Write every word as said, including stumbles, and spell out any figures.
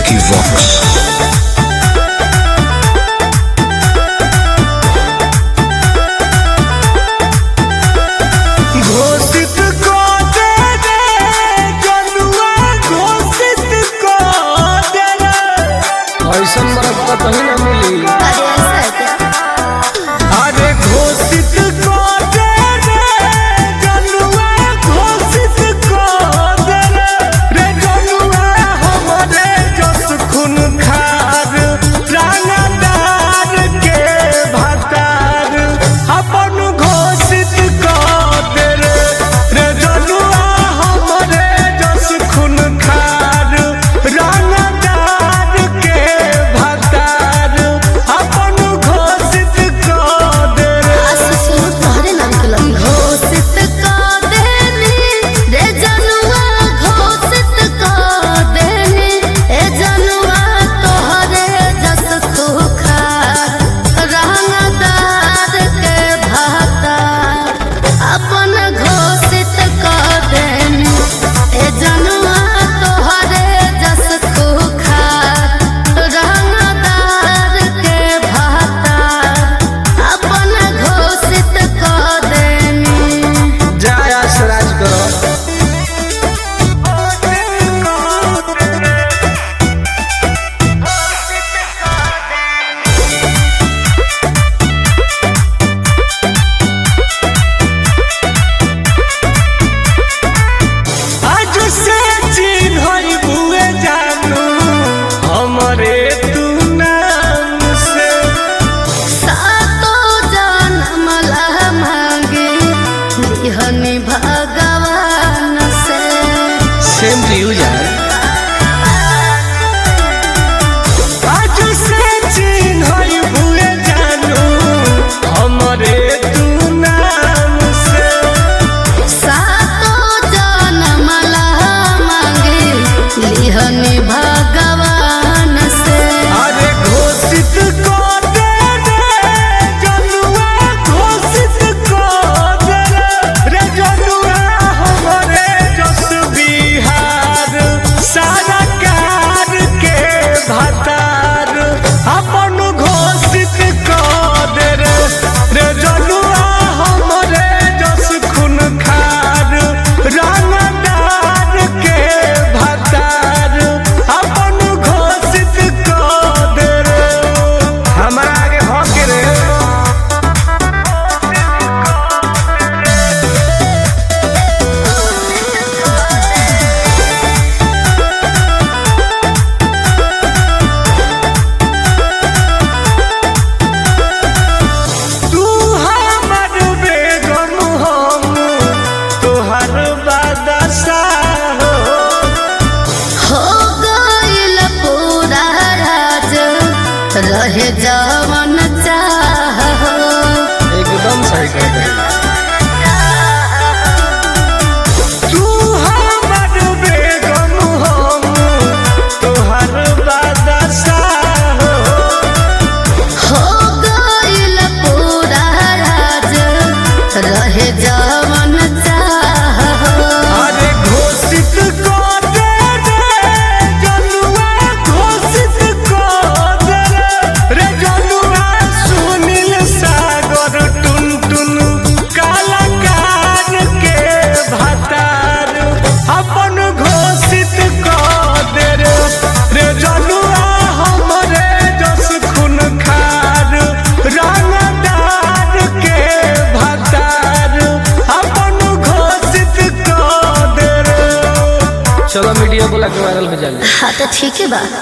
Vicky Vox. ऐसन मरद का कहीं ना मिली। अरे घोषित कर दे रे जनुआ, घोषित कर दे रे जनुआ, हमारे जस खून खार रानादार के भातार अपन घोषित कर दे रे जनुआ, हमारे जस खून खार रानादार के भातार अपन घोषित कर दे रे। घोषित कर देनी रे जनुआ, घोषित कर देनी ए जनुआ, तोहरे जस सुखार रानादार के भातार अपन घोषित कर देनी ए जनुआ, तोहरे जस सुखार रानादार के भातार अपन घोषित कर देनी। जाया सराज करो। आज से चिन्हई बुए जानू हमरे तू नाम से। सातो जन्म ला मांगे लिहनी भगवान से। सेम टू यू यार। आज से चिन्हई बुए जानू हमरे तू नाम से। सातो जन्म ला मांगे लिहनी भगवान से। अरे घोषित कर दे रे जनुआ, घोषित कर दे रे जनुआ, हमरे जस बिहार सारा कार के भातार अपन घोषित कर दे रे रे जनुआ, हमरे जस खून खार रानादार के भातार अपन घोषित कर दे रे। हमारा आगे भौंक के रे। तू हमर बेगम, हम तोहर बादशाह हो। हो गइल पूरा राज, रहे जवन चाह। एकदम सही कह रहे। तू हमर बेगम, हम तोहर बादशाह हो। हो गइल पूरा राज, रहे जवन चाह। अरे घोषित कर दे रे जनुआ, घोषित कर दे रे जनुआ, सुनील सागर टुनटुन कलाकार के भातार अपन घोषित कर दे रे रे जनुआ, हमरे जस खून खार रानादार के भातार अपन घोषित कर दे रे। चलो मीडिया बोला के वायरल में जाए। हाँ तो ठीक है बा।